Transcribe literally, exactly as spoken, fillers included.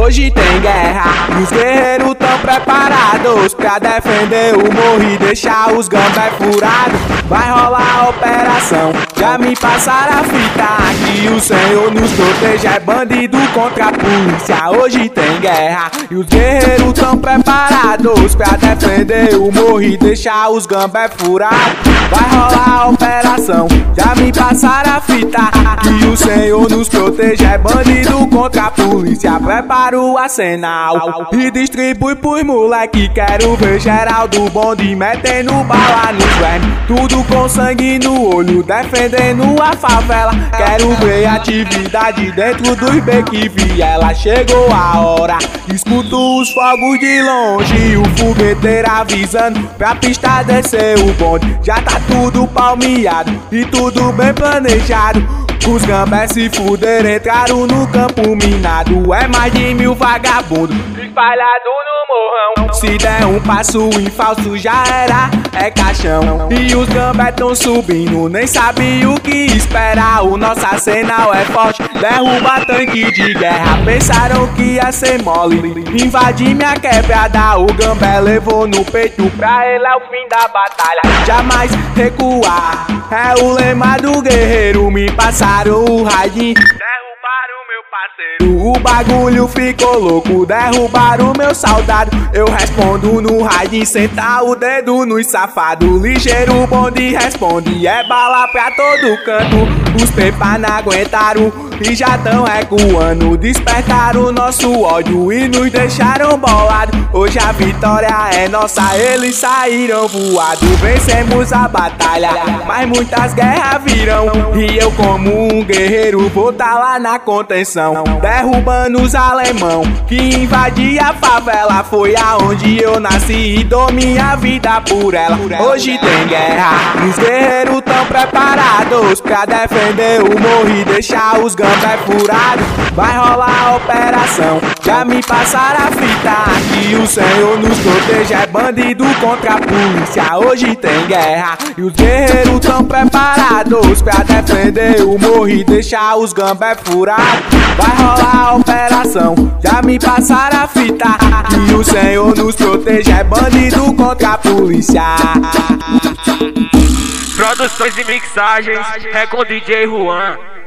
Hoje tem guerra e os guerreiros tão preparados pra defender o morro e deixar os gambé furados. Vai rolar a operação, já me passaram a fita. Que o Senhor nos proteja, é bandido contra a polícia. Hoje tem guerra e os guerreiros tão preparados pra defender o morro e deixar os gambé furados. Vai rolar a operação, já me passaram a fita. Que o Senhor nos proteja, é bandido contra a polícia. Prepara o arsenal e distribui pros moleque. Quero ver geral do bonde metendo bala nos vermes. Tudo com sangue no olho, defendendo a favela. Quero ver atividade dentro dos becos viela. Chegou a hora, escuto os fogos de longe. O fogueteiro avisando pra pista descer o bonde. Já tá tudo palmeado e tudo bem planejado. Os gambés se fuderam, entraram no campo minado. É mais de mil vagabundos espalhado no morrão. Se der um passo em falso já era, é caixão. E os gambés tão subindo, nem sabe o que esperar. O nosso arsenal é forte, derruba tanque de guerra. Pensaram que ia ser mole, invadir minha quebrada. O gambé levou no peito, pra ele é o fim da batalha. Jamais recuar, é o lema do guerreiro. Me passaram o radinho, derrubaram meu parceiro. O bagulho ficou louco, derrubaram meu soldado. Eu respondo no radinho, senta o dedo nos safado. Ligeiro bonde responde, é bala pra todo canto. Os pepa não aguentaram e já tão recuando. Despertaram nosso ódio e nos deixaram bolado. Hoje a vitória é nossa, eles saíram voado. Vencemos a batalha, mas muitas guerras virão. E eu como um guerreiro vou tá lá na contenção, derrubando os alemão que invadia a favela. Foi aonde eu nasci e dou minha vida por ela. Hoje tem guerra e os guerreiros tão preparados pra defender o morro e deixar os gambé furados. Vai rolar a operação, já me passaram a fita. Que o Senhor nos proteja, é bandido contra a polícia. Hoje tem guerra e os guerreiros tão preparados pra defender o morro e deixar os gambé furados. Vai rolar a operação, já me passaram a fita. Que o Senhor nos proteja, é bandido contra a polícia. Produções e mixagens é com D J Juan.